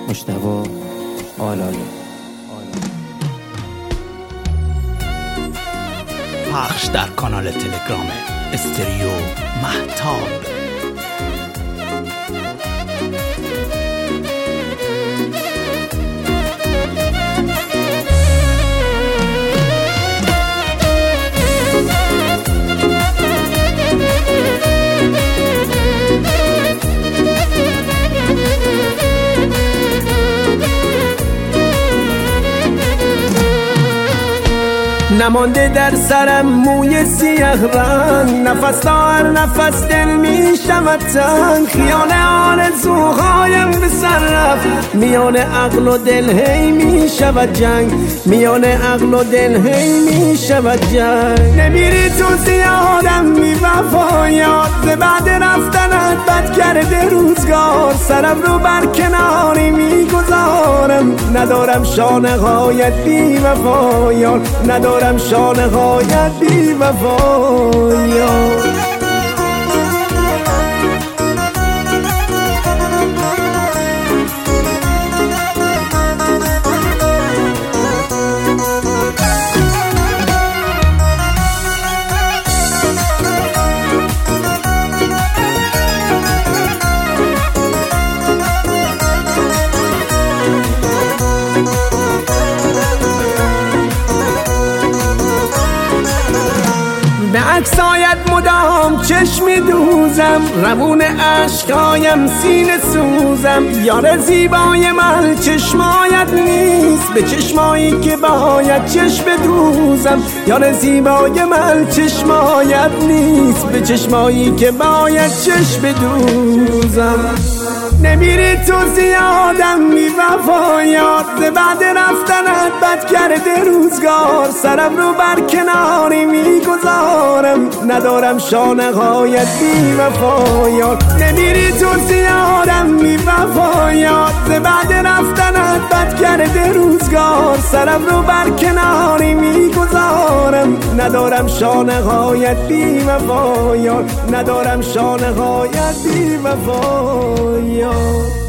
مجتبی آلاله. پخش در کانال تلگرام استریو مهتاب. نمانده در سرم موی سیاه رنگ، نفس تا هر نفس دل می شود تنگ. خیال آرزوهایم به سر رفت، میان عقل و دل هی می شود جنگ، میان عقل و دل هی می شود جنگ. نمیری تو زیادم بی وفایات، ز بعد رفتنت بد کرده روزگار. سرم رو بر کناری می گذارم، ندارم شانه هایت بی وفایات، ندارم شانه هایت بی وفایات. به عکسایت مدام چشمی دوزم، روون عشقایم سینه سوزم. یار زیبای من چشمایت نیست، به چشمایی که باید چشم دوزم. یار زیبای من چشمایت نیست، به چشمایی که باید چشم دوزم. نمیری تو زیادم بی وفایات، ز بعد رفتنت بد کرده روزگار. سرم رو بر کناری می گذارم، ندارم شانه هایت بی وفایات. نمیری تو زیادم بی وفایات، ز بعد رفتنت بد کرده روزگار. سرم رو بر کناری می گذارم، ندارم شانه هایت بی وفایات، ندارم شانه هایت بی وفایات.